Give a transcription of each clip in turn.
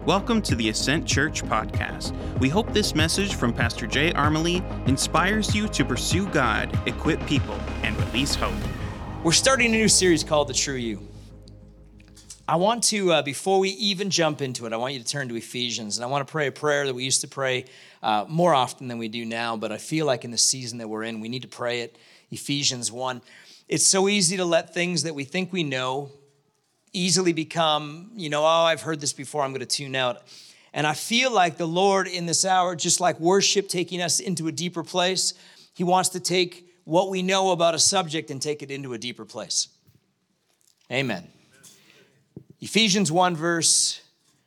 Welcome to the Ascent Church podcast. We hope this message from Pastor Jay Armley inspires you to pursue God, equip people, and release hope. We're starting a new series called The True You. I want to, before we even jump into it, I want you to turn to Ephesians, and I want to pray a prayer that we used to pray more often than we do now, but I feel like in the season that we're in, we need to pray it. Ephesians 1. It's so easy to let things that we think we know easily become, I've heard this before, I'm going to tune out. And I feel like the Lord in this hour, just like worship taking us into a deeper place, he wants to take what we know about a subject and take it into a deeper place. Amen. Ephesians 1 verse,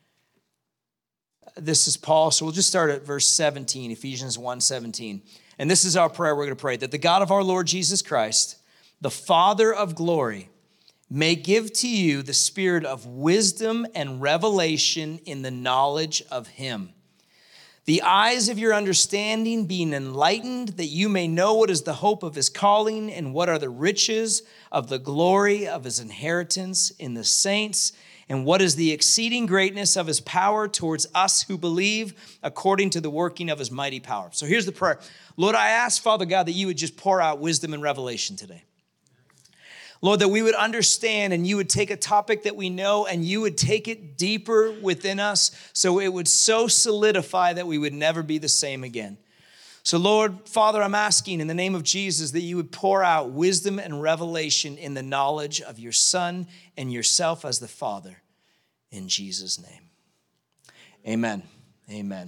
this is Paul, so we'll just start at verse 17, Ephesians 1:17. And this is our prayer we're going to pray, that the God of our Lord Jesus Christ, the Father of glory, may give to you the spirit of wisdom and revelation in the knowledge of him. The eyes of your understanding being enlightened, that you may know what is the hope of his calling and what are the riches of the glory of his inheritance in the saints, and what is the exceeding greatness of his power towards us who believe, according to the working of his mighty power. So here's the prayer. Lord, I ask, Father God, that you would just pour out wisdom and revelation today. Lord, that we would understand and you would take a topic that we know and you would take it deeper within us so it would so solidify that we would never be the same again. So Lord, Father, I'm asking in the name of Jesus that you would pour out wisdom and revelation in the knowledge of your Son and yourself as the Father. In Jesus' name. Amen. Amen.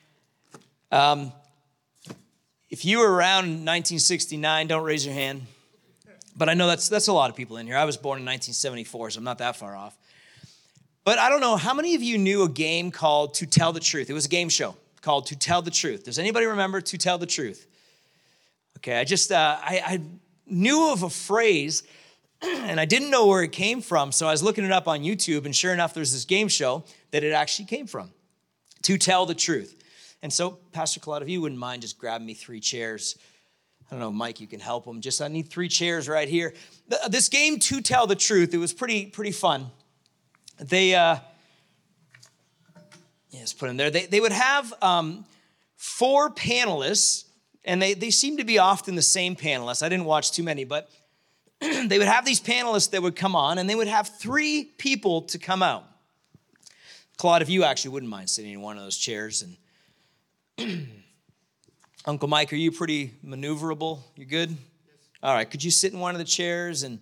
If you were around in 1969, don't raise your hand. But I know that's a lot of people in here. I was born in 1974, so I'm not that far off. But I don't know, how many of you knew a game called To Tell the Truth? It was a game show called To Tell the Truth. Does anybody remember To Tell the Truth? Okay, I knew of a phrase, and I didn't know where it came from, so I was looking it up on YouTube, and sure enough, there's this game show that it actually came from. To Tell the Truth. And so, Pastor Claude, if you wouldn't mind just grabbing me 3 chairs. I don't know, Mike, you can help them. I need 3 chairs right here. This game, To Tell the Truth, it was pretty fun. They, let's put them there. They would have 4 panelists, and they seem to be often the same panelists. I didn't watch too many, but they would have these panelists that would come on, and they would have 3 people to come out. Claude, if you actually wouldn't mind sitting in one of those chairs and... Uncle Mike, are you pretty maneuverable? You good? Yes. All right, could you sit in one of the chairs? And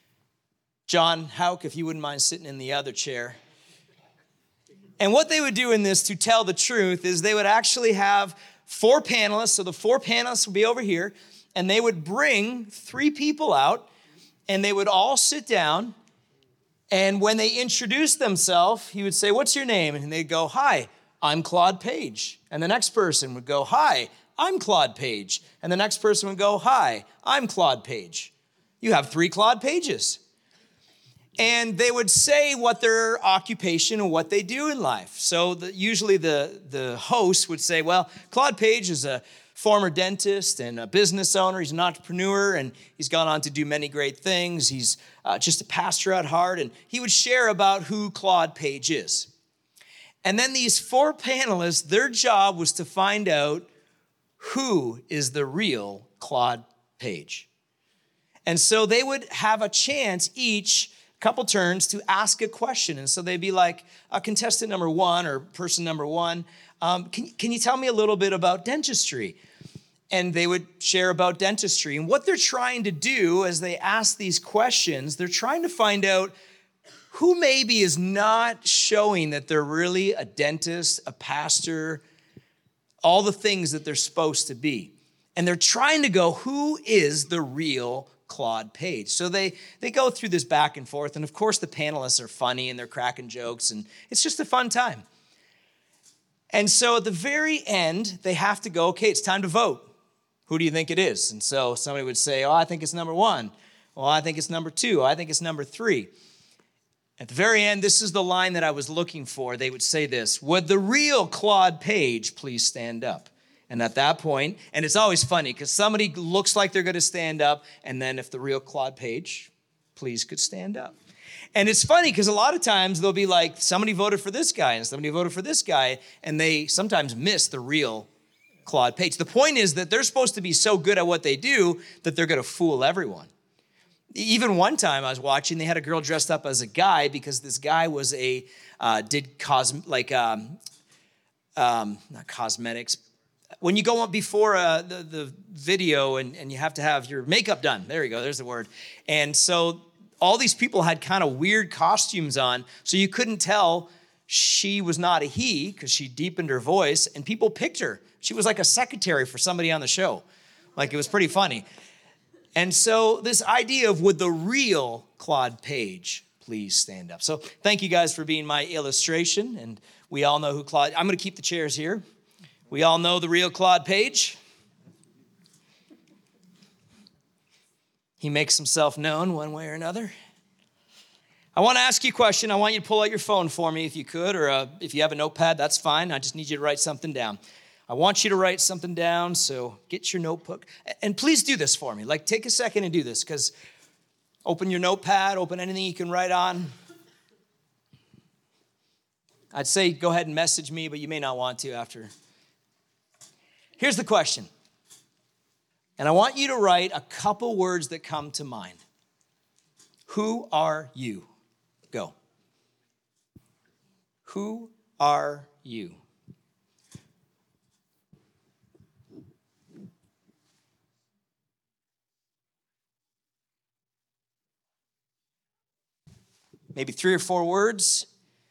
John Houck, if you wouldn't mind sitting in the other chair. And what they would do in this, To Tell the Truth, is they would actually have 4 panelists. So the 4 panelists would be over here, and they would bring 3 people out, and they would all sit down. And when they introduced themselves, he would say, "What's your name?" And they'd go, "Hi, I'm Claude Page." And the next person would go, "Hi, I'm Claude Page." And the next person would go, "Hi, I'm Claude Page." You have 3 Claude Pages. And they would say what their occupation and what they do in life. So usually the host would say, well, Claude Page is a former dentist and a business owner. He's an entrepreneur, and he's gone on to do many great things. He's just a pastor at heart, and he would share about who Claude Page is. And then these 4 panelists, their job was to find out who is the real Claude Page. And so they would have a chance each couple turns to ask a question. And so they'd be like, contestant number 1 or person number 1, can you tell me a little bit about dentistry? And they would share about dentistry. And what they're trying to do as they ask these questions, they're trying to find out who maybe is not showing that they're really a dentist, a pastor, all the things that they're supposed to be. And they're trying to go, who is the real Claude Page? So they go through this back and forth. And of course, the panelists are funny and they're cracking jokes. And it's just a fun time. And so at the very end, they have to go, okay, it's time to vote. Who do you think it is? And so somebody would say, I think it's number 1. Well, I think it's number 2. I think it's number 3. At the very end, this is the line that I was looking for. They would say this: "Would the real Claude Page please stand up?" And at that point, and it's always funny because somebody looks like they're going to stand up, and then if the real Claude Page, please could stand up. And it's funny because a lot of times they'll be like, somebody voted for this guy and somebody voted for this guy, and they sometimes miss the real Claude Page. The point is that they're supposed to be so good at what they do that they're going to fool everyone. Even one time I was watching, they had a girl dressed up as a guy because this guy was not cosmetics. When you go up before the video and you have to have your makeup done. There you go, there's the word. And so all these people had kind of weird costumes on, so you couldn't tell she was not a he because she deepened her voice, and people picked her. She was like a secretary for somebody on the show. Like, it was pretty funny. And so this idea of, would the real Claude Page please stand up? So thank you guys for being my illustration. And we all know who Claude, I'm going to keep the chairs here. We all know the real Claude Page. He makes himself known one way or another. I want to ask you a question. I want you to pull out your phone for me if you could, or if you have a notepad, that's fine. I just need you to write something down. I want you to write something down, so get your notebook. And please do this for me. Like, take a second and do this, because open your notepad, open anything you can write on. I'd say go ahead and message me, but you may not want to after. Here's the question. And I want you to write a couple words that come to mind. Who are you? Go. Who are you? Maybe 3 or 4 words.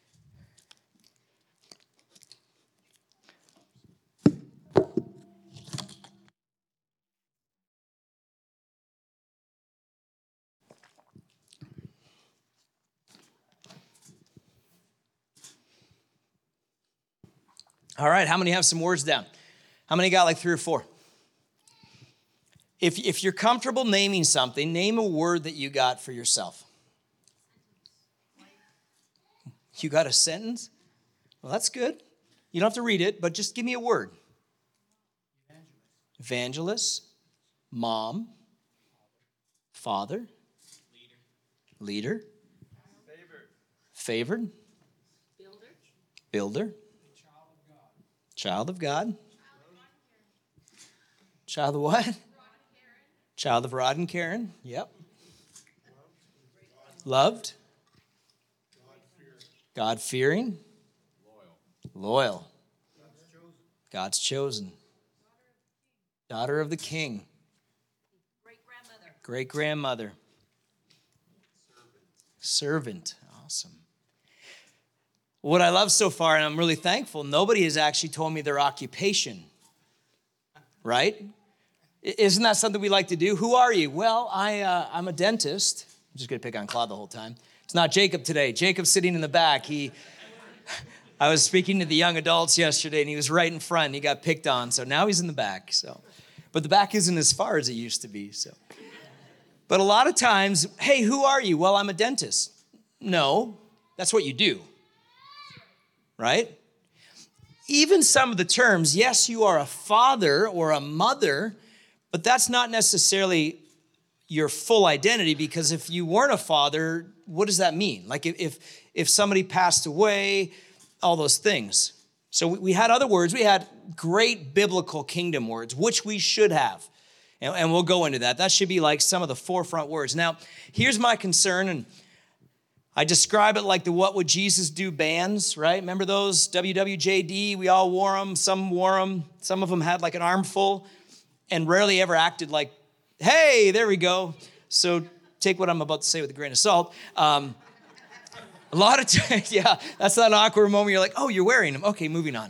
All right, how many have some words down? How many got like 3 or 4? If you're comfortable naming something, name a word that you got for yourself. You got a sentence? Well, that's good. You don't have to read it, but just give me a word. Evangelist. Mom. Father. Leader. Favored. Builder. Child of God. Child of what? Child of Rod and Karen. Yep. Loved. God-fearing. Loyal. God's chosen. Daughter of the King. Great-grandmother. Servant. Awesome. What I love so far, and I'm really thankful, nobody has actually told me their occupation. Right? Isn't that something we like to do? Who are you? Well, I'm a dentist. I'm just going to pick on Claude the whole time. It's not Jacob today. Jacob's sitting in the back. I was speaking to the young adults yesterday, and he was right in front. He got picked on, so now he's in the back. But the back isn't as far as it used to be. But a lot of times, hey, who are you? Well, I'm a dentist. No, that's what you do. Right? Even some of the terms, yes, you are a father or a mother, but that's not necessarily your full identity, because if you weren't a father, what does that mean? Like if somebody passed away, all those things. So we had other words. We had great biblical kingdom words, which we should have. And we'll go into that. That should be like some of the forefront words. Now, here's my concern, and I describe it like the What Would Jesus Do bands, right? Remember those? WWJD, we all wore them. Some wore them. Some of them had like an armful and rarely ever acted like, hey, there we go. So take what I'm about to say with a grain of salt. A lot of times, yeah, that's that awkward moment. You're like, oh, you're wearing them. Okay, moving on.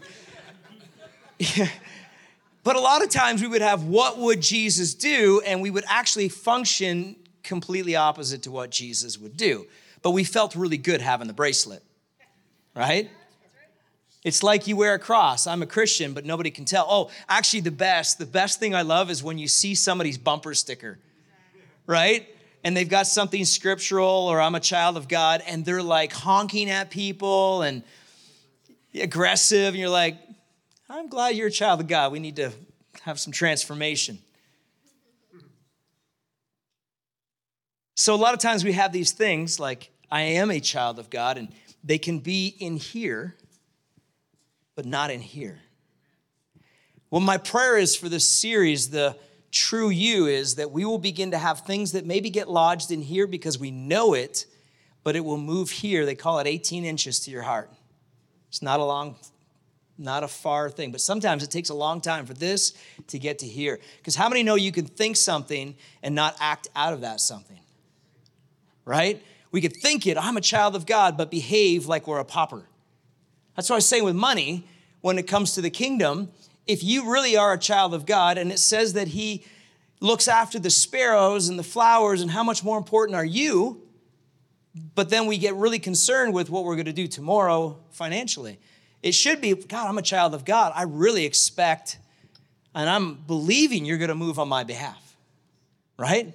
Yeah. But a lot of times we would have what would Jesus do, and we would actually function completely opposite to what Jesus would do. But we felt really good having the bracelet, right? It's like you wear a cross. I'm a Christian, but nobody can tell. Oh, actually the best thing I love is when you see somebody's bumper sticker, right? And they've got something scriptural, or I'm a child of God, and they're like honking at people and aggressive. And you're like, I'm glad you're a child of God. We need to have some transformation. So a lot of times we have these things like, I am a child of God, and they can be in here, but not in here. Well, my prayer is for this series, the true you, is that we will begin to have things that maybe get lodged in here because we know it, but it will move here. They call it 18 inches to your heart. It's not a far thing, but sometimes it takes a long time for this to get to here. Because how many know you can think something and not act out of that something? Right? We could think it, I'm a child of God, but behave like we're a pauper. That's what I say with money when it comes to the kingdom. If you really are a child of God, and it says that he looks after the sparrows and the flowers, and how much more important are you? But then we get really concerned with what we're going to do tomorrow financially. It should be, God, I'm a child of God. I really expect, and I'm believing you're going to move on my behalf, right?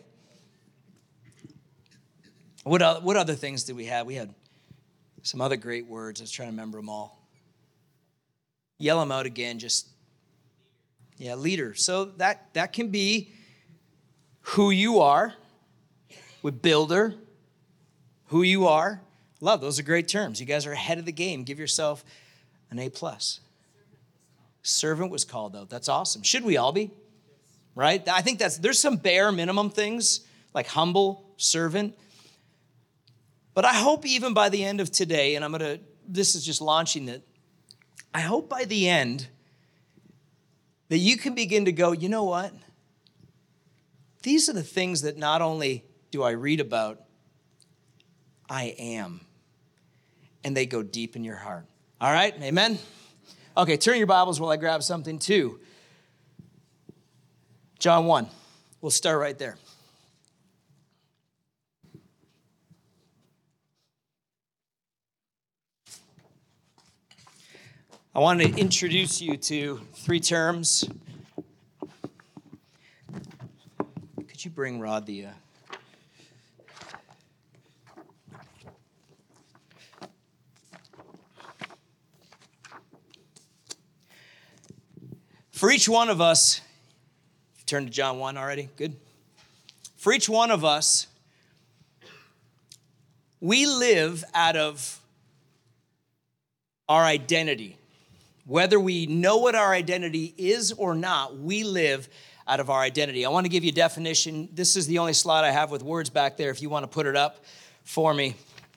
What other things did we have? We had some other great words. I was trying to remember them all. Yell them out again, leader. So that can be who you are, with builder, who you are. Love, those are great terms. You guys are ahead of the game. Give yourself an A+. Servant was called out. That's awesome. Should we all be? Right? I think there's some bare minimum things like humble, servant. But I hope even by the end of today, and this is just launching it, I hope by the end that you can begin to go, you know what? These are the things that not only do I read about, I am. And they go deep in your heart. All right, amen? Okay, turn your Bibles while I grab something too. John 1. We'll start right there. I want to introduce you to 3 terms. Could you bring Rod the... For each one of us, turn to John 1 already, good. For each one of us, we live out of our identity. Whether we know what our identity is or not, we live out of our identity. I want to give you a definition. This is the only slide I have with words back there if you want to put it up for me.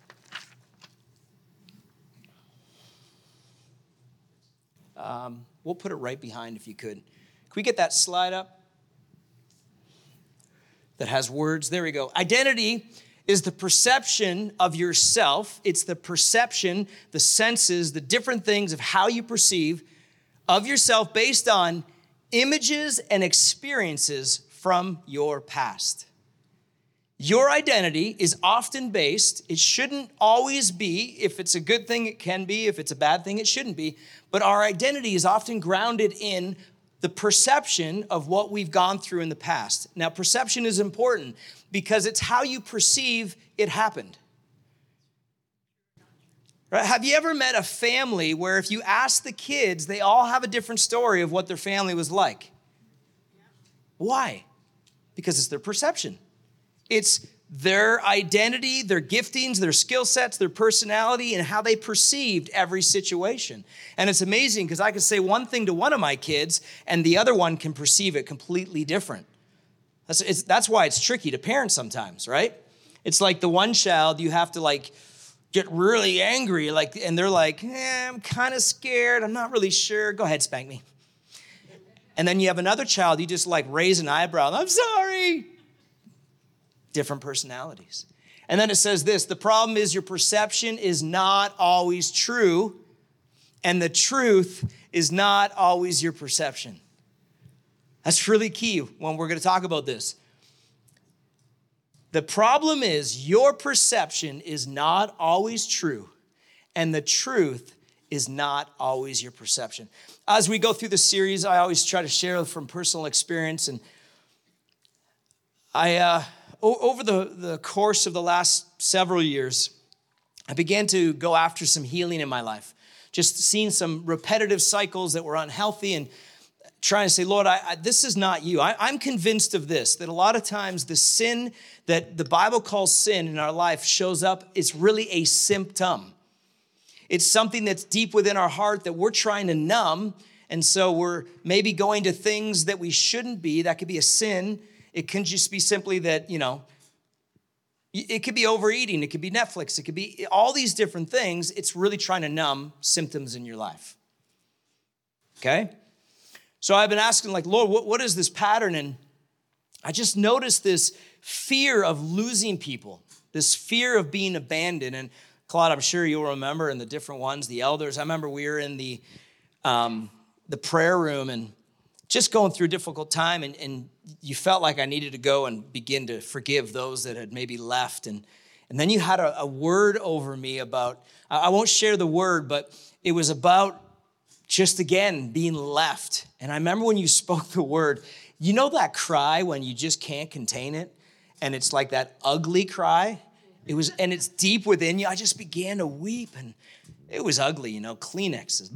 We'll put it right behind if you could. Can we get that slide up that has words? There we go. Identity is the perception of yourself. It's the perception, the senses, the different things of how you perceive of yourself based on images and experiences from your past. Your identity is often based, it shouldn't always be. If it's a good thing, it can be. If it's a bad thing, it shouldn't be. But our identity is often grounded in the perception of what we've gone through in the past. Now, perception is important because it's how you perceive it happened. Right? Have you ever met a family where if you ask the kids, they all have a different story of what their family was like? Why? Because it's their perception. It's their identity, their giftings, their skill sets, their personality, and how they perceived every situation. And it's amazing because I can say one thing to one of my kids and the other one can perceive it completely different. That's why it's tricky to parent sometimes, right? It's like the one child you have to get really angry, and they're like, I'm kind of scared, I'm not really sure, go ahead, spank me. And then you have another child, you just raise an eyebrow, I'm sorry. Different personalities. And then it says this, the problem is your perception is not always true, and the truth is not always your perception. That's really key when we're going to talk about this. The problem is your perception is not always true, and the truth is not always your perception. As we go through the series, I always try to share from personal experience, and over the course of the last several years, I began to go after some healing in my life. Just seeing some repetitive cycles that were unhealthy and trying to say, Lord, this is not you. I'm convinced of this, that a lot of times the sin that the Bible calls sin in our life shows up, it's really a symptom. It's something that's deep within our heart that we're trying to numb, and so we're maybe going to things that we shouldn't be. That could be a sin. It can just be simply that, it could be overeating. It could be Netflix. It could be all these different things. It's really trying to numb symptoms in your life. Okay? So I've been asking, Lord, what is this pattern? And I just noticed this fear of losing people, this fear of being abandoned. And Claude, I'm sure you'll remember in the different ones, the elders. I remember we were in the prayer room and just going through a difficult time, and you felt like I needed to go and begin to forgive those that had maybe left. And then you had a word over me about, I won't share the word, but it was about just, again, being left. And I remember when you spoke the word, you know that cry when you just can't contain it? And it's like that ugly cry. And it's deep within you. I just began to weep, and it was ugly, Kleenexes.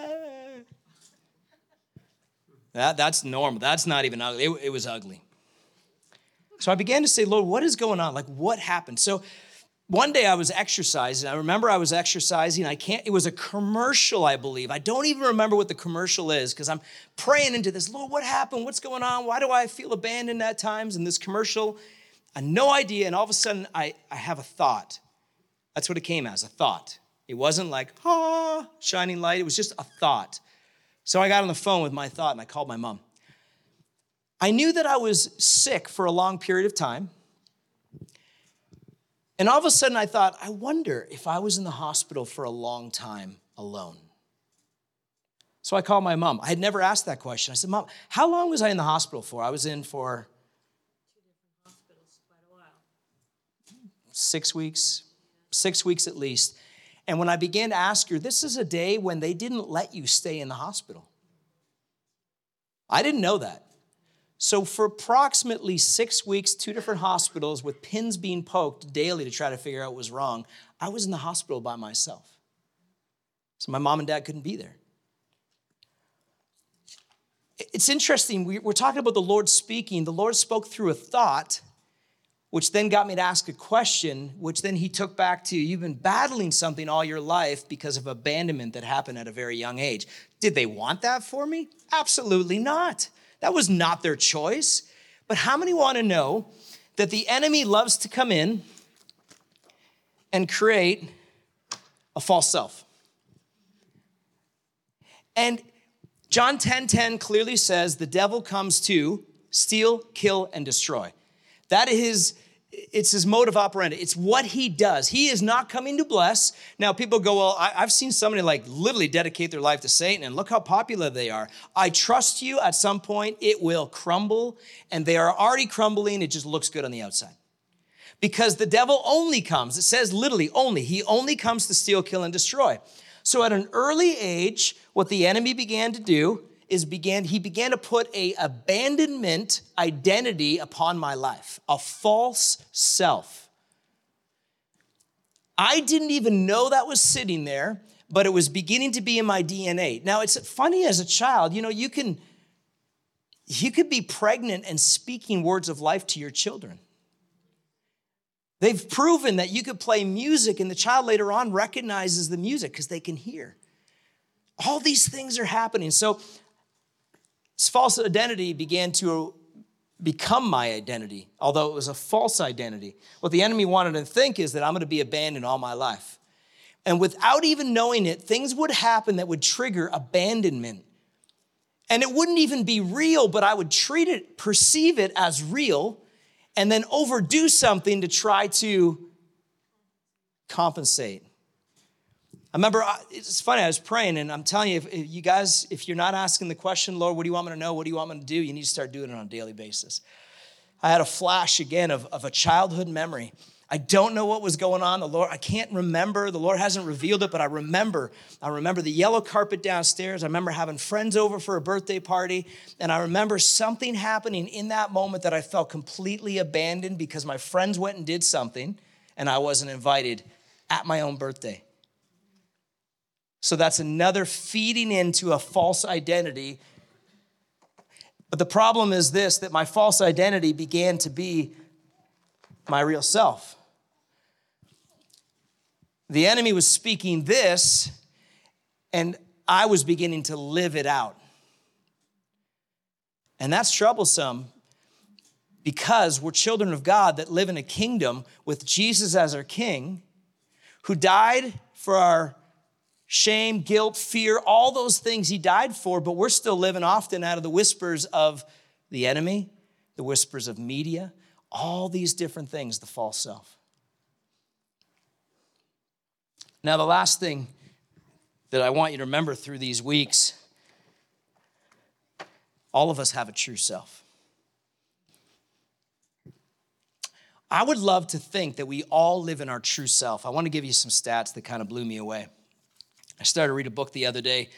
That's normal. That's not even ugly. It was ugly. So I began to say, Lord, what is going on? What happened? So one day I was exercising. I remember I was exercising. It was a commercial, I believe. I don't even remember what the commercial is because I'm praying into this. Lord, what happened? What's going on? Why do I feel abandoned at times in this commercial? I had no idea. And all of a sudden I have a thought. That's what it came as, a thought. It wasn't like, shining light. It was just a thought. So I got on the phone with my thought and I called my mom. I knew that I was sick for a long period of time. And all of a sudden I thought, I wonder if I was in the hospital for a long time alone. So I called my mom. I had never asked that question. I said, Mom, how long was I in the hospital for? I was in for 2 different hospitals, quite a while. 6 weeks, 6 weeks at least. And when I began to ask her, this is a day when they didn't let you stay in the hospital. I didn't know that. So for approximately 6 weeks, 2 different hospitals with pins being poked daily to try to figure out what was wrong, I was in the hospital by myself. So my mom and dad couldn't be there. It's interesting. We're talking about the Lord speaking. The Lord spoke through a thought, which then got me to ask a question, which then he took back to, you've been battling something all your life because of abandonment that happened at a very young age. Did they want that for me? Absolutely not. That was not their choice. But how many want to know that the enemy loves to come in and create a false self? And John 10:10 clearly says the devil comes to steal, kill, and destroy. It's his mode of operandi. It's what he does. He is not coming to bless. Now, people go, well, I've seen somebody literally dedicate their life to Satan, and look how popular they are. I trust you. At some point, it will crumble, and they are already crumbling. It just looks good on the outside. Because the devil only comes, it says literally only, he only comes to steal, kill, and destroy. So at an early age, what the enemy began to do is he began to put a abandonment identity upon my life, a false self. I didn't even know that was sitting there, but it was beginning to be in my DNA. Now, it's funny as a child, you could be pregnant and speaking words of life to your children. They've proven that you could play music and the child later on recognizes the music because they can hear. All these things are happening. So this false identity began to become my identity, although it was a false identity. What the enemy wanted to think is that I'm going to be abandoned all my life. And without even knowing it, things would happen that would trigger abandonment. And it wouldn't even be real, but I would perceive it as real, and then overdo something to try to compensate. I remember, it's funny, I was praying, and I'm telling you, if you're not asking the question, Lord, what do you want me to know? What do you want me to do? You need to start doing it on a daily basis. I had a flash again of a childhood memory. I don't know what was going on. I can't remember. The Lord hasn't revealed it, but I remember the yellow carpet downstairs. I remember having friends over for a birthday party, and I remember something happening in that moment that I felt completely abandoned because my friends went and did something, and I wasn't invited at my own birthday. So that's another feeding into a false identity But the problem is this, that my false identity began to be my real self. The enemy was speaking this, and I was beginning to live it out. And that's troublesome because we're children of God that live in a kingdom with Jesus as our king, who died for our shame, guilt, fear, all those things he died for, but we're still living often out of the whispers of the enemy, the whispers of media, all these different things, the false self. Now, the last thing that I want you to remember through these weeks, all of us have a true self. I would love to think that we all live in our true self. I want to give you some stats that kind of blew me away. I started to read a book the other day.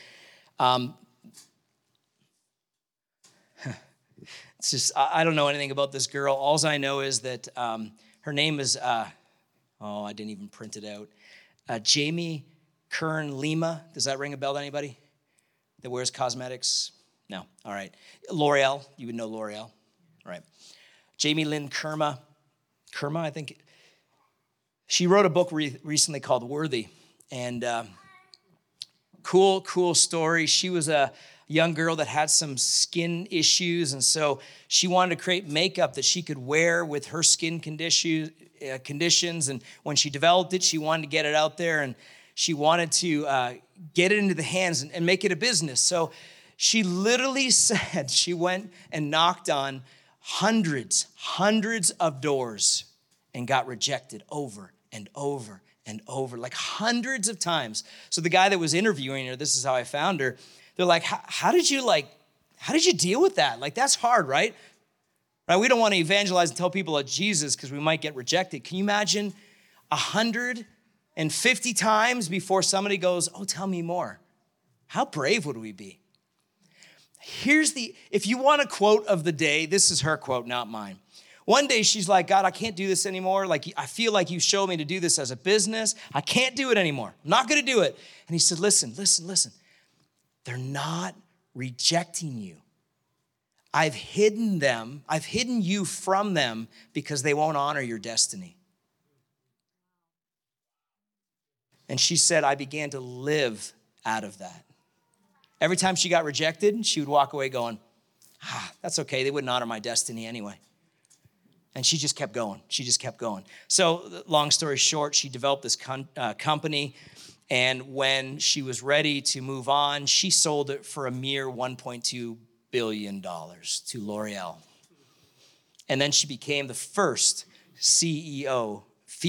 It's just, I don't know anything about this girl. All I know is that her name is, I didn't even print it out. Jamie Kern Lima. Does that ring a bell to anybody that wears cosmetics? No. All right. L'Oreal. You would know L'Oreal. All right. Jamie Lynn Kerma, I think. She wrote a book recently called Worthy. And cool story. She was a young girl that had some skin issues. And so she wanted to create makeup that she could wear with her skin conditions. And when she developed it, she wanted to get it out there. And she wanted to get it into the hands and make it a business. So she literally said she went and knocked on hundreds of doors and got rejected over and over and over, like hundreds of times. So the guy that was interviewing her, this is how I found her, they're like, how did you deal with that? Like, that's hard, right? Right? We don't want to evangelize and tell people about Jesus because we might get rejected. Can you imagine 150 times before somebody goes, oh, tell me more? How brave would we be? If you want a quote of the day, this is her quote, not mine. One day she's like, God, I can't do this anymore. Like, I feel like you showed me to do this as a business. I can't do it anymore. I'm not going to do it. And he said, listen. They're not rejecting you. I've hidden you from them because they won't honor your destiny. And she said, I began to live out of that. Every time she got rejected, she would walk away going, that's okay. They wouldn't honor my destiny anyway. And she just kept going. So long story short, she developed this company. And when she was ready to move on, she sold it for a mere $1.2 billion to L'Oreal. And then she became the first female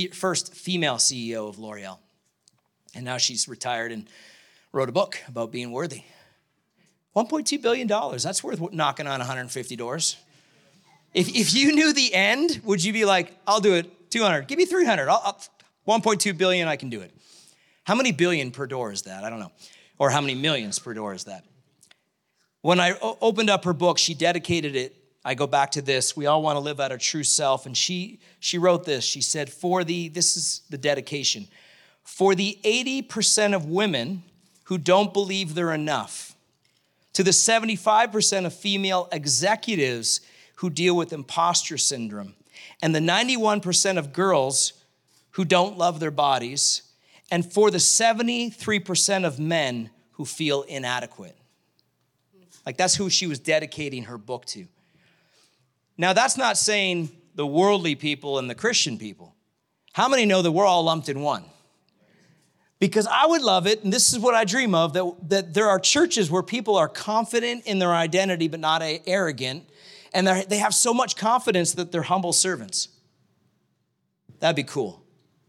CEO of L'Oreal. And now she's retired and wrote a book about being worthy. $1.2 billion, that's worth knocking on 150 doors. If you knew the end, would you be like, I'll do it, 200, give me 300, 1.2 billion, I can do it. How many billion per door is that? I don't know. Or how many millions per door is that? When I opened up her book, she dedicated it. I go back to this. We all want to live out our true self. And she wrote this. She said, this is the dedication. For the 80% of women who don't believe they're enough, to the 75% of female executives who deal with imposter syndrome, and the 91% of girls who don't love their bodies, and for the 73% of men who feel inadequate. Like, that's who she was dedicating her book to. Now, that's not saying the worldly people and the Christian people. How many know that we're all lumped in one? Because I would love it, and this is what I dream of, that there are churches where people are confident in their identity but not arrogant, and they have so much confidence that they're humble servants. That'd be cool.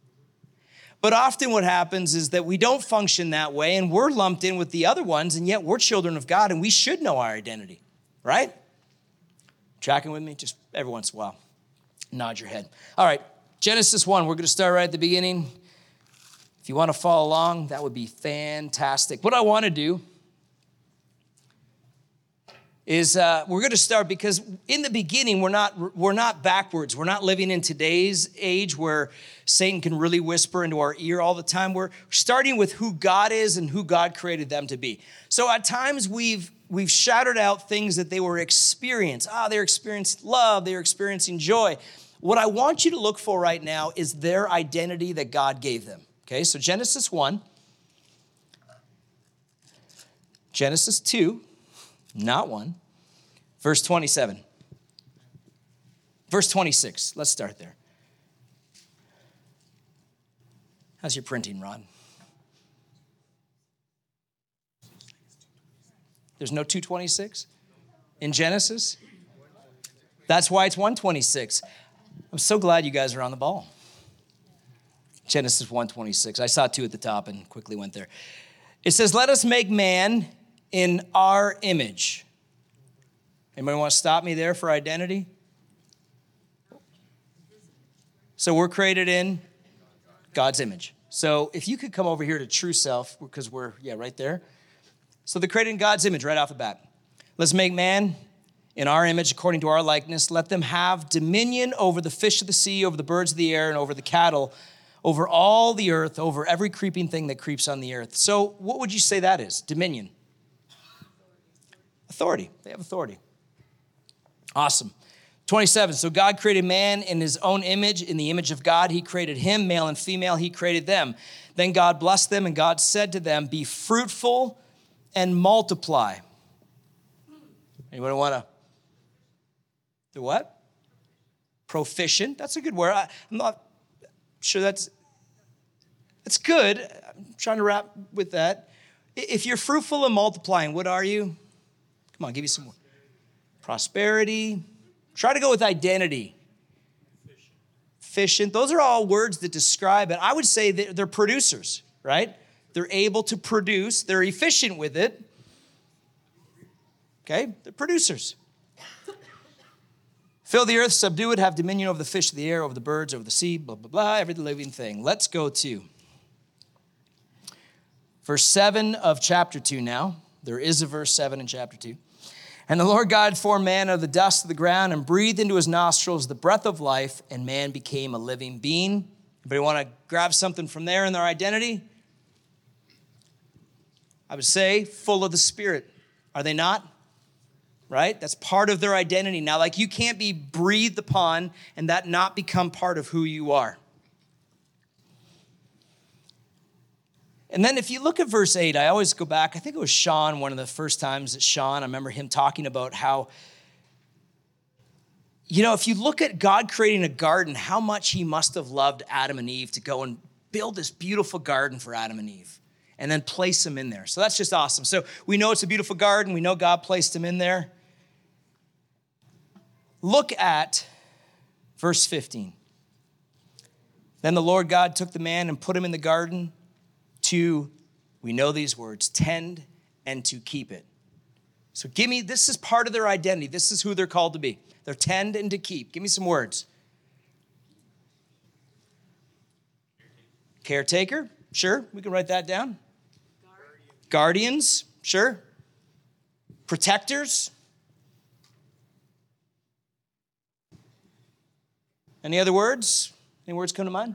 But often what happens is that we don't function that way, and we're lumped in with the other ones, and yet we're children of God, and we should know our identity, right? Tracking with me? Just every once in a while. Nod your head. All right, Genesis 1, we're going to start right at the beginning. If you want to follow along, that would be fantastic. What I want to do is we're going to start because in the beginning, we're not backwards. We're not living in today's age where Satan can really whisper into our ear all the time. We're starting with who God is and who God created them to be. So at times we've shouted out things that they were experiencing. They're experiencing love. They're experiencing joy. What I want you to look for right now is their identity that God gave them. Okay, so Genesis 1. Genesis 2. Not 1. Verse 27. Verse 26. Let's start there. How's your printing, Ron? There's no 226 in Genesis? That's why it's 126. I'm so glad you guys are on the ball. Genesis 1:26. I saw 2 at the top and quickly went there. It says, let us make man in our image. Anybody want to stop me there for identity? So we're created in God's image. So if you could come over here to true self, because we're, right there. So they're created in God's image right off the bat. Let's make man in our image according to our likeness. Let them have dominion over the fish of the sea, over the birds of the air, and over the cattle, over all the earth, over every creeping thing that creeps on the earth. So what would you say that is? Dominion. Authority. They have authority. Awesome. 27, so God created man in his own image. In the image of God, he created him, male and female, he created them. Then God blessed them, and God said to them, be fruitful and multiply. Anyone want to do what? Proficient. That's a good word. I'm not sure that's good. I'm trying to wrap with that. If you're fruitful and multiplying, what are you? Come on, give you some more. Prosperity. Try to go with identity. Efficient. Those are all words that describe it. I would say they're producers, right? They're able to produce. They're efficient with it. Okay? They're producers. Fill the earth, subdue it, have dominion over the fish of the air, over the birds, over the sea, blah, blah, blah, every living thing. Let's go to verse 7 of chapter 2 now. There is a verse 7 in chapter 2. And the Lord God formed man out of the dust of the ground and breathed into his nostrils the breath of life, and man became a living being. Anybody want to grab something from there in their identity? I would say full of the Spirit. Are they not? Right? That's part of their identity. Now, like you can't be breathed upon and that not become part of who you are. And then if you look at verse 8, I always go back. I think it was Sean, one of the first times that Sean, I remember him talking about how, if you look at God creating a garden, how much he must have loved Adam and Eve to go and build this beautiful garden for Adam and Eve and then place them in there. So that's just awesome. So we know it's a beautiful garden. We know God placed them in there. Look at verse 15. Then the Lord God took the man and put him in the garden to, we know these words, tend and to keep it. So this is part of their identity. This is who they're called to be. They're tend and to keep. Give me some words. Caretaker, sure, we can write that down. Guardians, sure. Protectors. Any other words? Any words come to mind?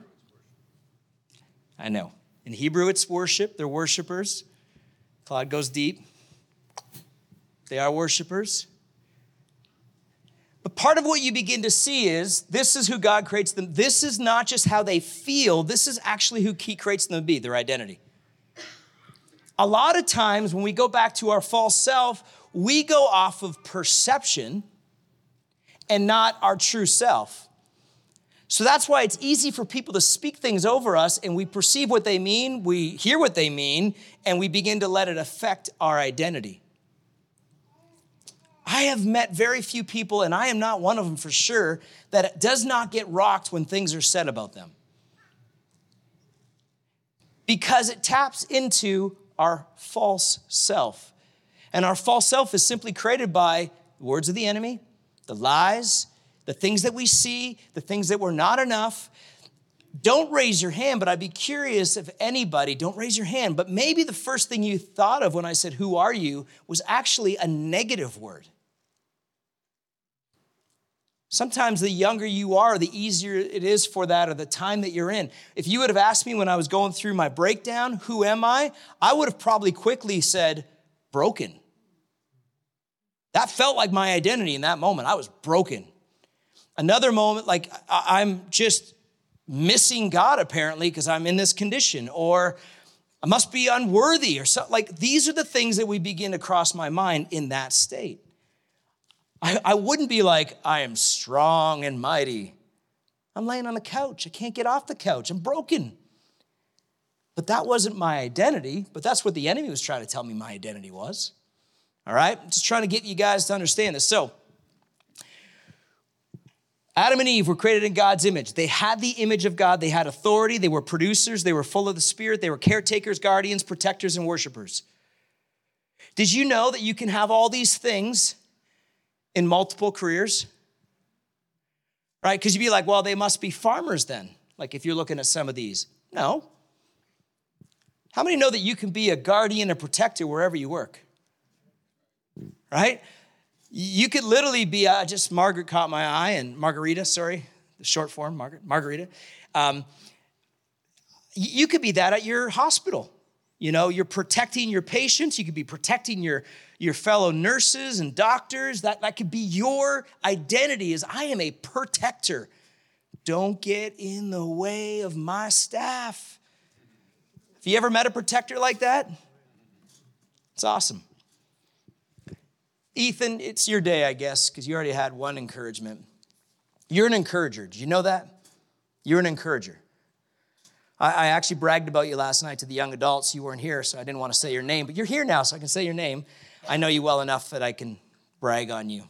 I know. In Hebrew, it's worship. They're worshipers. Claude goes deep. They are worshipers. But part of what you begin to see is this is who God creates them. This is not just how they feel. This is actually who he creates them to be, their identity. A lot of times when we go back to our false self, we go off of perception and not our true self. So that's why it's easy for people to speak things over us, and we perceive what they mean, we hear what they mean, and we begin to let it affect our identity. I have met very few people, and I am not one of them for sure, that does not get rocked when things are said about them. Because it taps into our false self. And our false self is simply created by the words of the enemy, the lies, the things that we see, the things that were not enough. Don't raise your hand, but I'd be curious if anybody, don't raise your hand, but maybe the first thing you thought of when I said, who are you, was actually a negative word. Sometimes the younger you are, the easier it is for that, or the time that you're in. If you would have asked me when I was going through my breakdown, who am I would have probably quickly said, broken. That felt like my identity in that moment. I was broken. Another moment, like I'm just missing God apparently because I'm in this condition, or I must be unworthy, or something. Like these are the things that we begin to cross my mind in that state. I wouldn't be like, I am strong and mighty. I'm laying on the couch. I can't get off the couch. I'm broken. But that wasn't my identity, but that's what the enemy was trying to tell me my identity was. All right? Just trying to get you guys to understand this. So, Adam and Eve were created in God's image. They had the image of God. They had authority. They were producers. They were full of the Spirit. They were caretakers, guardians, protectors, and worshipers. Did you know that you can have all these things in multiple careers? Right? Because you'd be like, well, they must be farmers then. Like if you're looking at some of these. No. How many know that you can be a guardian, a protector wherever you work? Right? You could literally be, just Margaret caught my eye, and Margarita, sorry, the short form, Margarita. You could be that at your hospital. You know, you're protecting your patients. You could be protecting your fellow nurses and doctors. That could be your identity, is I am a protector. Don't get in the way of my staff. Have you ever met a protector like that? It's awesome. Ethan, it's your day, I guess, because you already had one encouragement. You're an encourager. Did you know that? You're an encourager. I actually bragged about you last night to the young adults. You weren't here, so I didn't want to say your name. But you're here now, so I can say your name. I know you well enough that I can brag on you.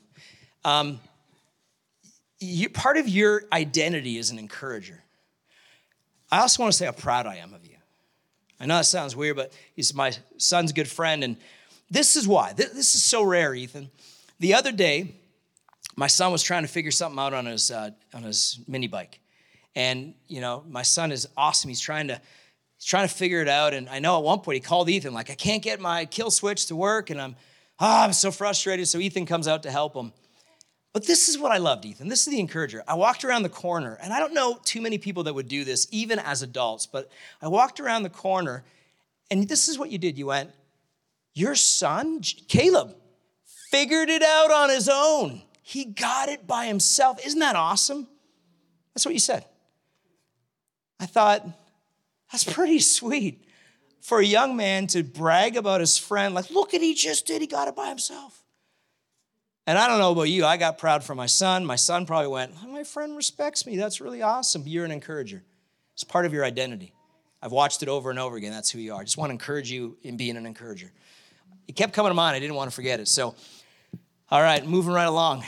Part of your identity is an encourager. I also want to say how proud I am of you. I know that sounds weird, but he's my son's good friend, and this is why. This is so rare, Ethan. The other day, my son was trying to figure something out on his mini bike. And, you know, my son is awesome. He's trying to figure it out. And I know at one point he called Ethan, like, I can't get my kill switch to work. And I'm so frustrated. So Ethan comes out to help him. But this is what I loved, Ethan. This is the encourager. I walked around the corner, and I don't know too many people that would do this, even as adults. But I walked around the corner, and this is what you did. You went, your son, Caleb, figured it out on his own. He got it by himself. Isn't that awesome? That's what you said. I thought, that's pretty sweet for a young man to brag about his friend. Like, look what he just did. He got it by himself. And I don't know about you. I got proud for my son. My son probably went, oh, my friend respects me. That's really awesome. You're an encourager. It's part of your identity. I've watched it over and over again. That's who you are. I just want to encourage you in being an encourager. It kept coming to mind. I didn't want to forget it. So, all right, moving right along.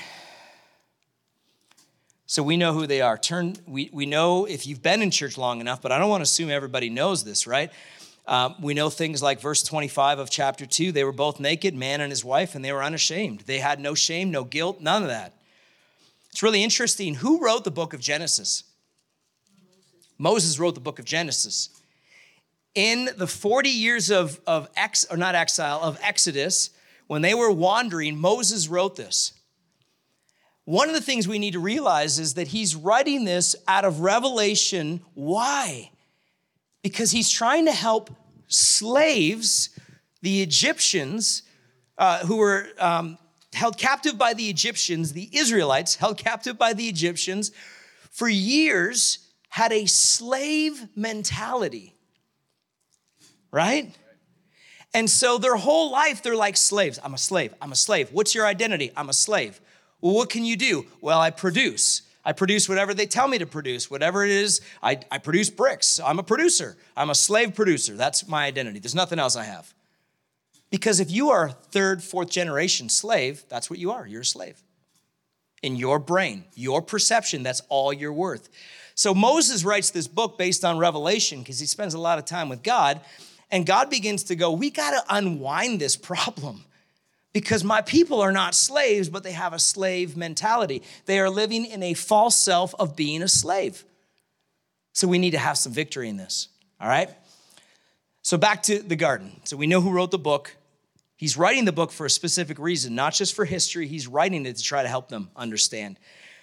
So we know who they are. We know if you've been in church long enough, but I don't want to assume everybody knows this, right? We know things like verse 25 of chapter 2. They were both naked, man and his wife, and they were unashamed. They had no shame, no guilt, none of that. It's really interesting. Who wrote the book of Genesis? Moses wrote the book of Genesis. In the 40 years of Exodus, when they were wandering, Moses wrote this. One of the things we need to realize is that he's writing this out of revelation. Why? Because he's trying to help slaves, the Egyptians, who were held captive by the Egyptians, the Israelites held captive by the Egyptians, for years had a slave mentality, right? And so their whole life, they're like slaves. I'm a slave. I'm a slave. What's your identity? I'm a slave. Well, what can you do? Well, I produce. I produce whatever they tell me to produce. Whatever it is, I produce bricks. I'm a producer. I'm a slave producer. That's my identity. There's nothing else I have. Because if you are a third, fourth generation slave, that's what you are. You're a slave. In your brain, your perception, that's all you're worth. So Moses writes this book based on revelation because he spends a lot of time with God. And God begins to go, we got to unwind this problem. Because my people are not slaves, but they have a slave mentality. They are living in a false self of being a slave. So we need to have some victory in this, all right? So back to the garden. So we know who wrote the book. He's writing the book for a specific reason, not just for history. He's writing it to try to help them understand.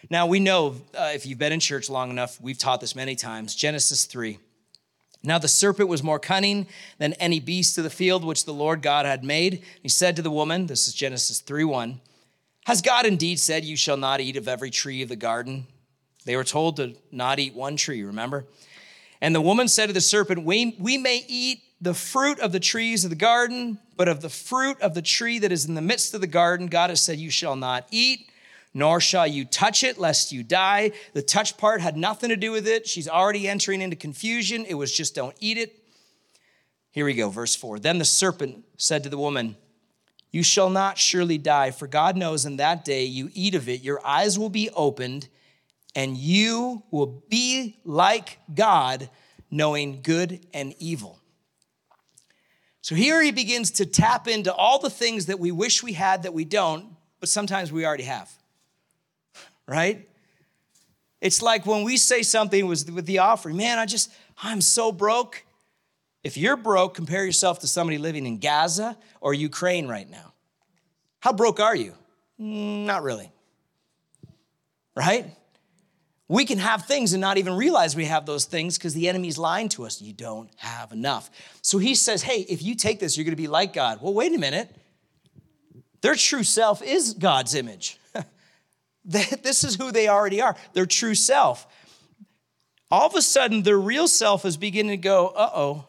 Now, we know, if you've been in church long enough, we've taught this many times, Genesis 3. Now the serpent was more cunning than any beast of the field which the Lord God had made. He said to the woman, this is Genesis 3:1, has God indeed said, you shall not eat of every tree of the garden? They were told to not eat one tree, remember? And the woman said to the serpent, we may eat the fruit of the trees of the garden, but of the fruit of the tree that is in the midst of the garden, God has said, you shall not eat, nor shall you touch it, lest you die. The touch part had nothing to do with it. She's already entering into confusion. It was just don't eat it. Here we go, verse 4. Then the serpent said to the woman, you shall not surely die, for God knows in that day you eat of it, your eyes will be opened, and you will be like God, knowing good and evil. So here he begins to tap into all the things that we wish we had that we don't, but sometimes we already have. Right? It's like when we say something with the offering, man, I'm so broke. If you're broke, compare yourself to somebody living in Gaza or Ukraine right now. How broke are you? Not really. Right? We can have things and not even realize we have those things because the enemy's lying to us. You don't have enough. So he says, hey, if you take this, you're going to be like God. Well, wait a minute. Their true self is God's image. This is who they already are, their true self. All of a sudden, their real self is beginning to go, uh-oh,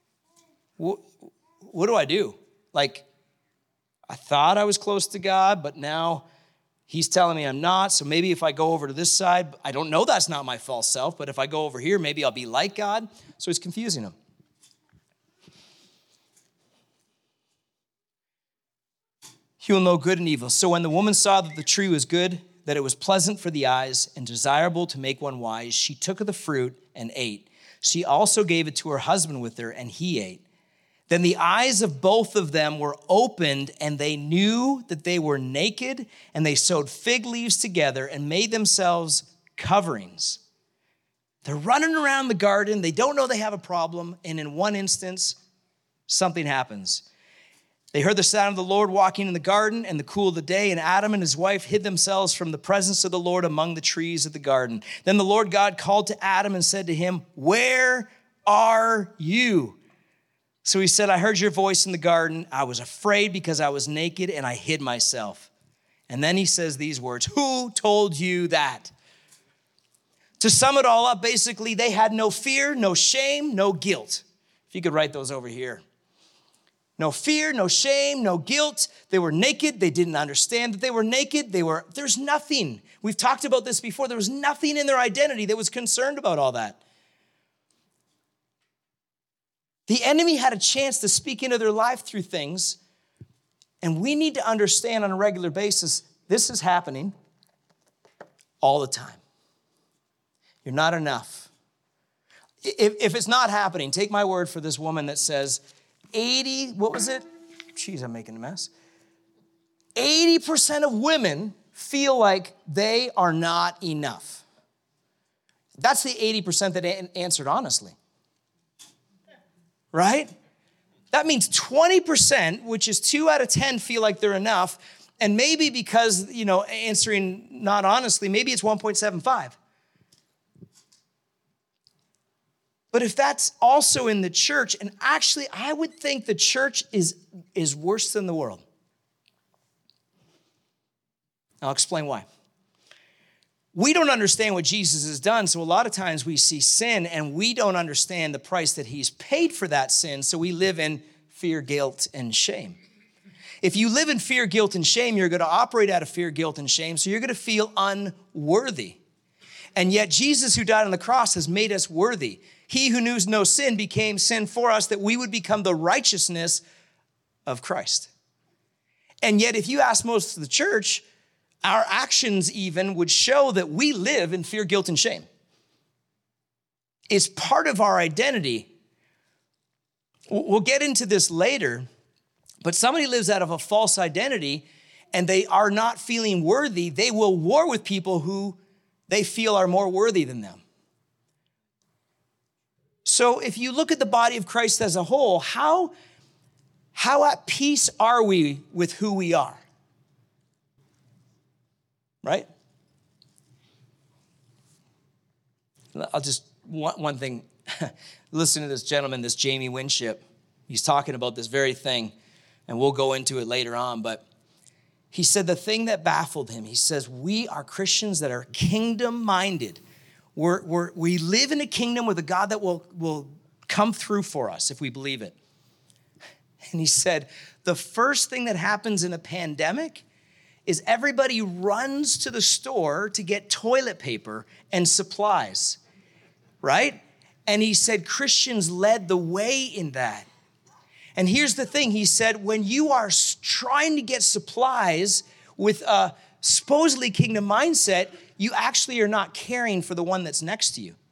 what do I do? Like, I thought I was close to God, but now he's telling me I'm not. So maybe if I go over to this side, I don't know that's not my false self, but if I go over here, maybe I'll be like God. So he's confusing them. You will know good and evil. So when the woman saw that the tree was good, that it was pleasant for the eyes and desirable to make one wise, she took of the fruit and ate. She also gave it to her husband with her, and he ate. Then the eyes of both of them were opened, and they knew that they were naked, and they sewed fig leaves together and made themselves coverings. They're running around the garden. They don't know they have a problem, and in one instance, something happens. They heard the sound of the Lord walking in the garden in the cool of the day, and Adam and his wife hid themselves from the presence of the Lord among the trees of the garden. Then the Lord God called to Adam and said to him, where are you? So he said, I heard your voice in the garden. I was afraid because I was naked and I hid myself. And then he says these words, who told you that? To sum it all up, basically, they had no fear, no shame, no guilt. If you could write those over here. No fear, no shame, no guilt. They were naked. They didn't understand that they were naked. There's nothing. We've talked about this before. There was nothing in their identity that was concerned about all that. The enemy had a chance to speak into their life through things, and we need to understand on a regular basis, this is happening all the time. You're not enough. If it's not happening, take my word for this woman that says, 80, what was it? Geez, I'm making a mess. 80% of women feel like they are not enough. That's the 80% that answered honestly. Right? That means 20%, which is 2 out of 10, feel like they're enough. And maybe because, answering not honestly, maybe it's 1.75. But if that's also in the church, and actually I would think the church is worse than the world. I'll explain why. We don't understand what Jesus has done, so a lot of times we see sin and we don't understand the price that he's paid for that sin, so we live in fear, guilt, and shame. If you live in fear, guilt, and shame, you're going to operate out of fear, guilt, and shame, so you're going to feel unworthy. And yet Jesus, who died on the cross, has made us worthy. He who knew no sin became sin for us that we would become the righteousness of Christ. And yet if you ask most of the church, our actions even would show that we live in fear, guilt, and shame. It's part of our identity. We'll get into this later, but somebody lives out of a false identity and they are not feeling worthy. They will war with people who they feel are more worthy than them. So if you look at the body of Christ as a whole, how at peace are we with who we are? Right? I'll just, one thing. Listen to this gentleman, this Jamie Winship. He's talking about this very thing, and we'll go into it later on. But he said the thing that baffled him, he says, we are Christians that are kingdom-minded. We live in a kingdom with a God that will come through for us if we believe it. And he said, the first thing that happens in a pandemic is everybody runs to the store to get toilet paper and supplies, right? And he said Christians led the way in that. And here's the thing. He said, when you are trying to get supplies with a supposedly kingdom mindset, you actually are not caring for the one that's next to you.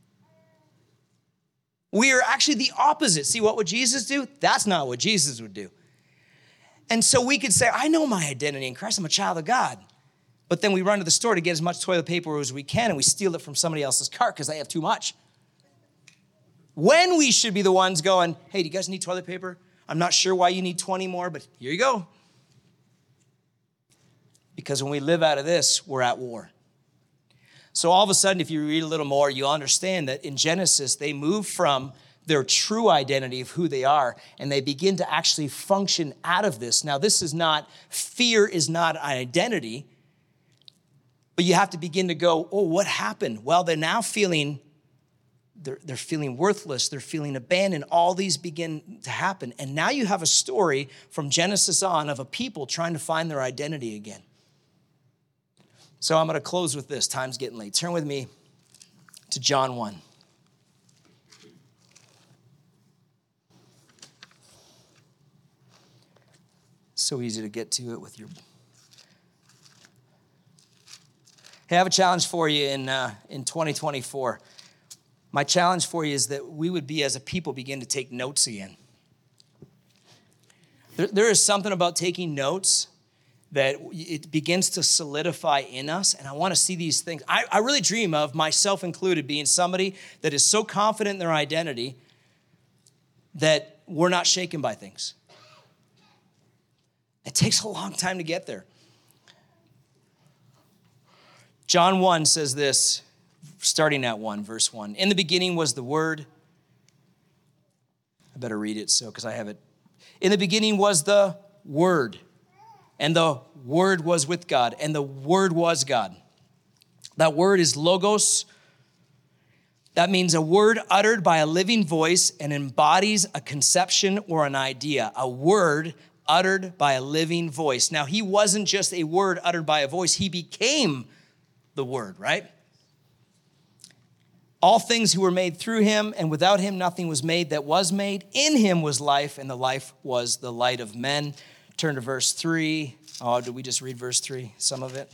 We are actually the opposite. See, what would Jesus do? That's not what Jesus would do. And so we could say, I know my identity in Christ. I'm a child of God. But then we run to the store to get as much toilet paper as we can, and we steal it from somebody else's cart because they have too much. When we should be the ones going, hey, do you guys need toilet paper? I'm not sure why you need 20 more, but here you go. Because when we live out of this, we're at war. So all of a sudden, if you read a little more, you'll understand that in Genesis, they move from their true identity of who they are, and they begin to actually function out of this. Now, fear is not an identity, but you have to begin to go, oh, what happened? Well, they're now feeling they're feeling worthless. They're feeling abandoned. All these begin to happen. And now you have a story from Genesis on of a people trying to find their identity again. So I'm going to close with this. Time's getting late. Turn with me to John 1. So easy to get to it with your... Hey, I have a challenge for you in 2024. My challenge for you is that we would be, as a people, begin to take notes again. There is something about taking notes that it begins to solidify in us, and I want to see these things. I really dream of, myself included, being somebody that is so confident in their identity that we're not shaken by things. It takes a long time to get there. John 1 says this, starting at 1, verse 1. In the beginning was the Word. I better read it because I have it. In the beginning was the Word, and the Word was with God, and the Word was God. That word is logos. That means a word uttered by a living voice and embodies a conception or an idea. A word uttered by a living voice. Now, he wasn't just a word uttered by a voice. He became the Word, right? All things who were made through him, and without him nothing was made that was made. In him was life, and the life was the light of men. Turn to verse 3. Oh, did we just read verse 3? Some of it.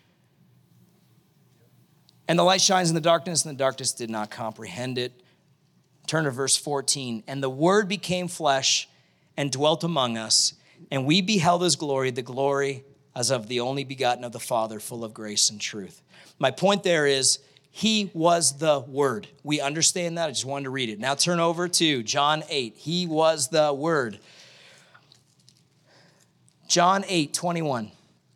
And the light shines in the darkness, and the darkness did not comprehend it. Turn to verse 14. And the Word became flesh and dwelt among us, and we beheld his glory, the glory as of the only begotten of the Father, full of grace and truth. My point there is, he was the Word. We understand that. I just wanted to read it. Now turn over to John 8. He was the Word. John 8:21.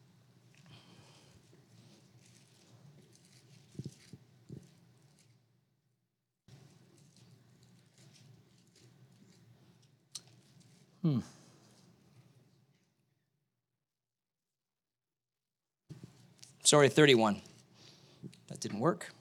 Sorry, 31. That didn't work.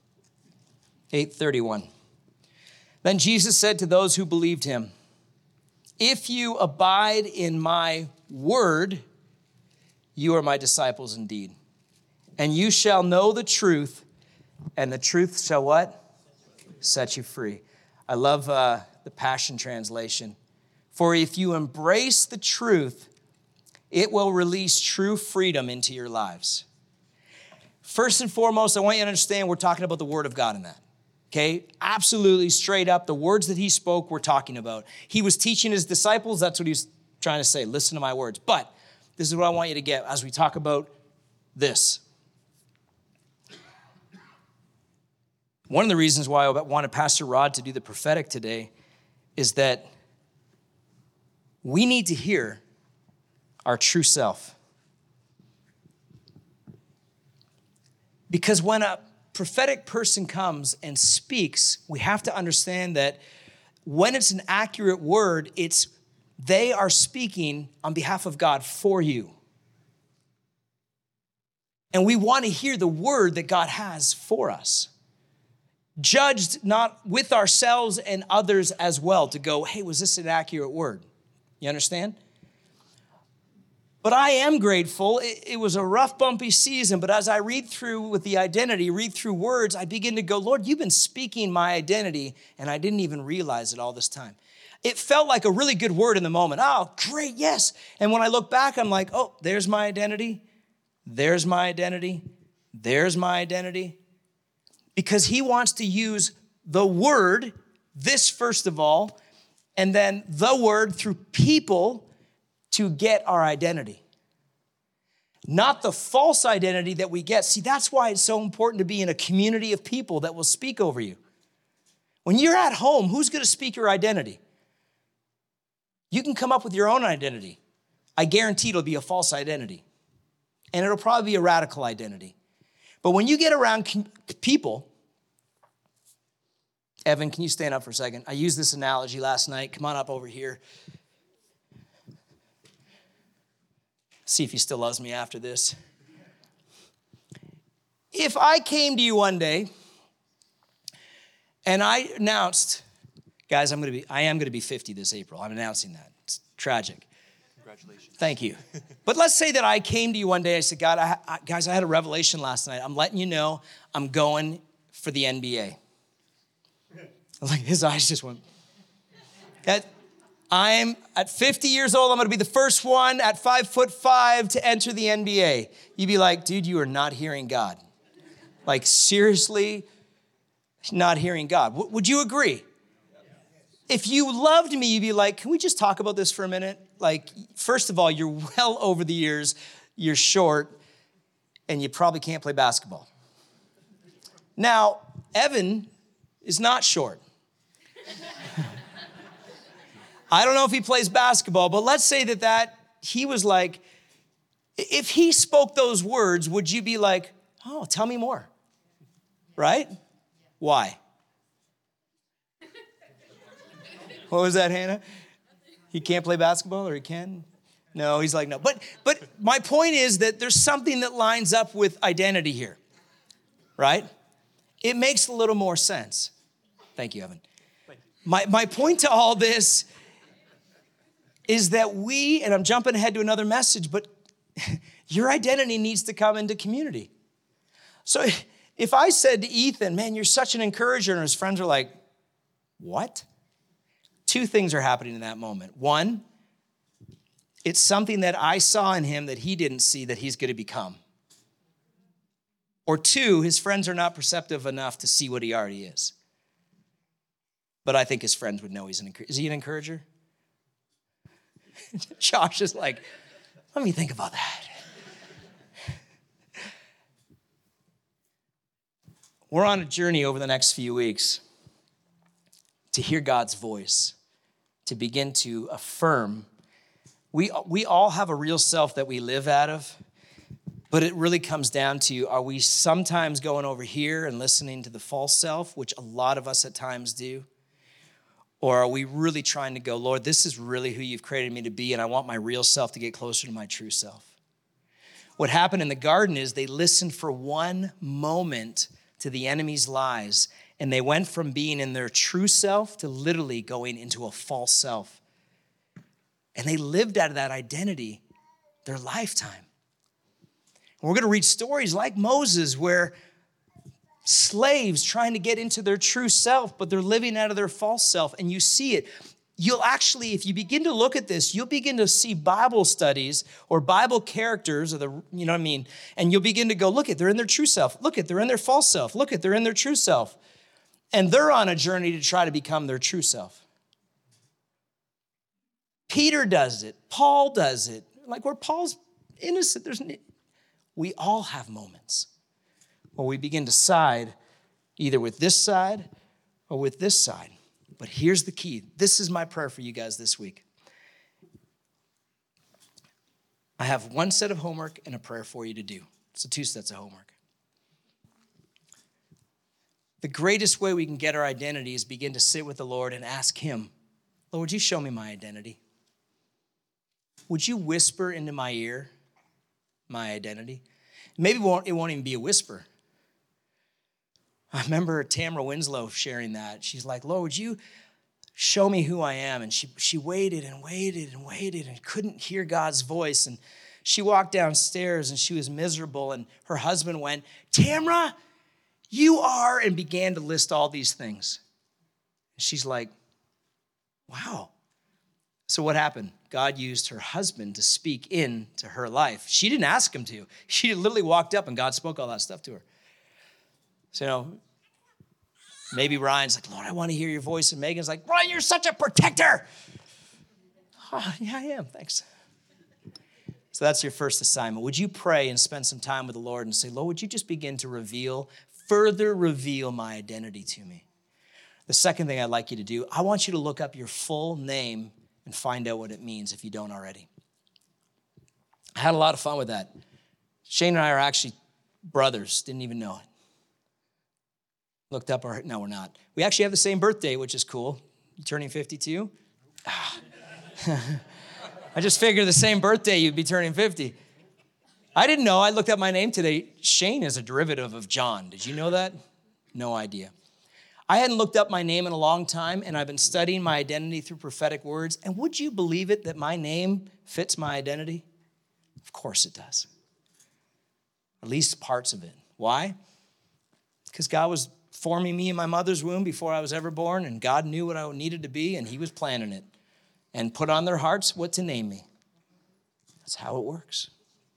8:31. Then Jesus said to those who believed him, if you abide in my word, you are my disciples indeed. And you shall know the truth, and the truth shall what? Set you free. I love the Passion Translation. For if you embrace the truth, it will release true freedom into your lives. First and foremost, I want you to understand we're talking about the Word of God in that. Okay, absolutely straight up, the words that he spoke, we're talking about. He was teaching his disciples, that's what he was trying to say, listen to my words. But this is what I want you to get as we talk about this. One of the reasons why I wanted Pastor Rod to do the prophetic today is that we need to hear our true self. Because when prophetic person comes and speaks, we have to understand that when it's an accurate word, they are speaking on behalf of God for you. And we want to hear the word that God has for us. Judged not with ourselves and others as well to go, hey, was this an accurate word? You understand? But I am grateful. It was a rough, bumpy season, but as I read through with the identity, read through words, I begin to go, Lord, you've been speaking my identity, and I didn't even realize it all this time. It felt like a really good word in the moment. Oh, great, yes. And when I look back, I'm like, oh, there's my identity. There's my identity. There's my identity. Because he wants to use the word, this first of all, and then the word through people to get our identity. Not the false identity that we get. See, that's why it's so important to be in a community of people that will speak over you. When you're at home, who's going to speak your identity? You can come up with your own identity. I guarantee it'll be a false identity. And it'll probably be a radical identity. But when you get around people, Evan, can you stand up for a second? I used this analogy last night. Come on up over here. See if he still loves me after this. If I came to you one day and I announced, guys, I am going to be 50 this April. I'm announcing that. It's tragic. Congratulations. Thank you. But let's say that I came to you one day. I said, God, guys, I had a revelation last night. I'm letting you know I'm going for the NBA. Like his eyes just went. I'm at 50 years old. I'm going to be the first one at 5'5" to enter the NBA. You'd be like, dude, you are not hearing God. Like seriously, not hearing God. Would you agree? If you loved me, you'd be like, can we just talk about this for a minute? Like, first of all, you're well over the years, you're short, and you probably can't play basketball. Now, Evan is not short. I don't know if he plays basketball, but let's say that he was like, if he spoke those words, would you be like, oh, tell me more, right? Why? What was that, Hannah? He can't play basketball, or he can? No, he's like, no. But my point is that there's something that lines up with identity here, right? It makes a little more sense. Thank you, Evan. My point to all this is that and I'm jumping ahead to another message, but your identity needs to come into community. So if I said to Ethan, man, you're such an encourager, and his friends are like, what? Two things are happening in that moment. One, it's something that I saw in him that he didn't see that he's going to become. Or two, his friends are not perceptive enough to see what he already is. But I think his friends would know he's an encourager. Is he an encourager? Josh is like, let me think about that. We're on a journey over the next few weeks to hear God's voice, to begin to affirm. We all have a real self that we live out of, but it really comes down to, are we sometimes going over here and listening to the false self, which a lot of us at times do? Or are we really trying to go, Lord, this is really who you've created me to be, and I want my real self to get closer to my true self? What happened in the garden is they listened for one moment to the enemy's lies, and they went from being in their true self to literally going into a false self. And they lived out of that identity their lifetime. And we're going to read stories like Moses where slaves trying to get into their true self, but they're living out of their false self. And you see it. You'll actually, if you begin to look at this, you'll begin to see Bible studies or Bible characters, or you know what I mean? And you'll begin to go, look at, they're in their true self. Look at, they're in their false self. Look at, they're in their true self. And they're on a journey to try to become their true self. Peter does it. Paul does it. Like where Paul's innocent, we all have moments where we begin to side either with this side or with this side. But here's the key. This is my prayer for you guys this week. I have one set of homework and a prayer for you to do. So 2 sets of homework. the greatest way we can get our identity is begin to sit with the Lord and ask him, Lord, would you show me my identity? Would you whisper into my ear my identity? Maybe it won't even be a whisper. I remember Tamara Winslow sharing that. She's like, Lord, would you show me who I am? And she waited and waited and waited and couldn't hear God's voice. And she walked downstairs and she was miserable. And her husband went, Tamara, you are, and began to list all these things. She's like, wow. So what happened? God used her husband to speak into her life. She didn't ask him to. She literally walked up and God spoke all that stuff to her. So, maybe Ryan's like, Lord, I want to hear your voice. And Megan's like, Ryan, you're such a protector. Oh, yeah, I am. Thanks. So that's your first assignment. Would you pray and spend some time with the Lord and say, Lord, would you just begin to further reveal my identity to me? The second thing I'd like you to do, I want you to look up your full name and find out what it means if you don't already. I had a lot of fun with that. Shane and I are actually brothers, didn't even know it. Looked up no, we're not. We actually have the same birthday, which is cool. You turning 52? I just figured the same birthday you'd be turning 50. I didn't know. I looked up my name today. Shane is a derivative of John. Did you know that? No idea. I hadn't looked up my name in a long time, and I've been studying my identity through prophetic words. And would you believe it that my name fits my identity? Of course it does. At least parts of it. Why? Because God was forming me in my mother's womb before I was ever born, and God knew what I needed to be, and he was planning it and put on their hearts what to name me. That's how it works.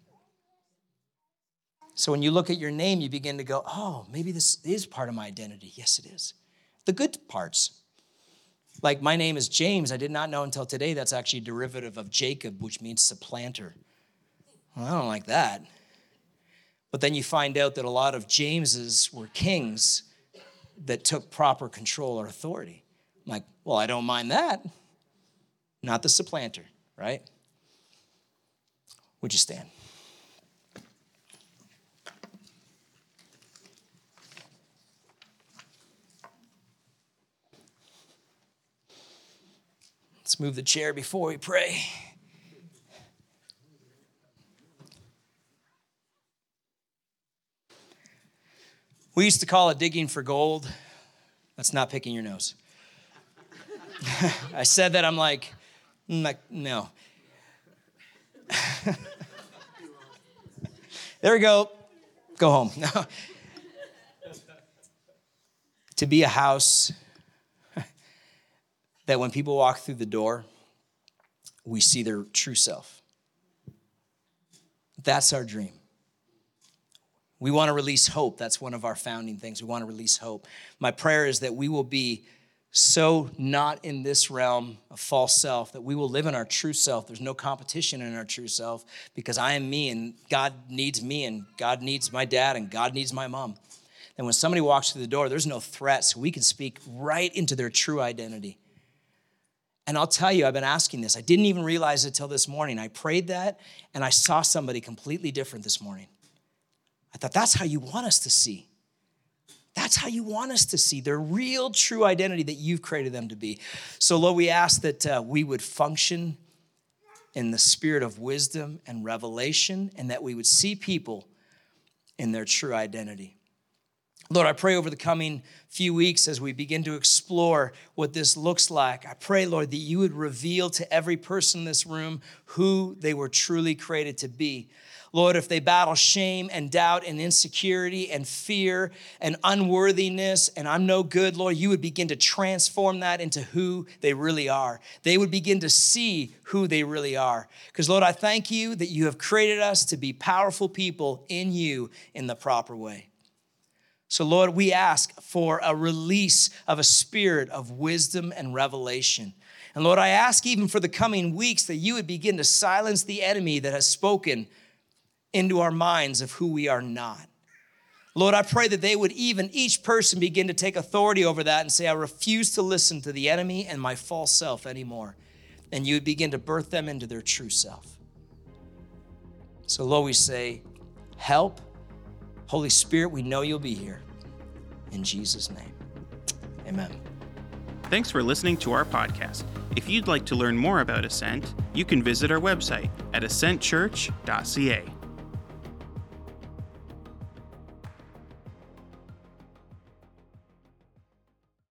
So when you look at your name, you begin to go, oh, maybe this is part of my identity. Yes, it is. The good parts. Like my name is James. I did not know until today that's actually a derivative of Jacob, which means supplanter. Well, I don't like that. But then you find out that a lot of Jameses were kings that took proper control or authority. I'm like, well, I don't mind that. Not the supplanter, right? Would you stand? Let's move the chair before we pray. We used to call it digging for gold. That's not picking your nose. I said that, I'm like, no. There we go. Go home. No. To be a house that when people walk through the door, we see their true self. That's our dream. We want to release hope. That's one of our founding things. We want to release hope. My prayer is that we will be so not in this realm of false self, that we will live in our true self. There's no competition in our true self because I am me and God needs me and God needs my dad and God needs my mom. And when somebody walks through the door, there's no threat, so we can speak right into their true identity. And I'll tell you, I've been asking this. I didn't even realize it till this morning. I prayed that and I saw somebody completely different this morning. I thought, that's how you want us to see. That's how you want us to see their real, true identity that you've created them to be. So, Lord, we ask that we would function in the spirit of wisdom and revelation, and that we would see people in their true identity. Lord, I pray over the coming few weeks as we begin to explore what this looks like. I pray, Lord, that you would reveal to every person in this room who they were truly created to be. Lord, if they battle shame and doubt and insecurity and fear and unworthiness and I'm no good, Lord, you would begin to transform that into who they really are. They would begin to see who they really are. Because, Lord, I thank you that you have created us to be powerful people in you in the proper way. So, Lord, we ask for a release of a spirit of wisdom and revelation. And, Lord, I ask even for the coming weeks that you would begin to silence the enemy that has spoken into our minds of who we are not. Lord, I pray that they would each person begin to take authority over that and say, I refuse to listen to the enemy and my false self anymore. And you would begin to birth them into their true self. So, Lord, we say, help. Holy Spirit, we know you'll be here. In Jesus' name, amen. Thanks for listening to our podcast. If you'd like to learn more about Ascent, you can visit our website at ascentchurch.ca.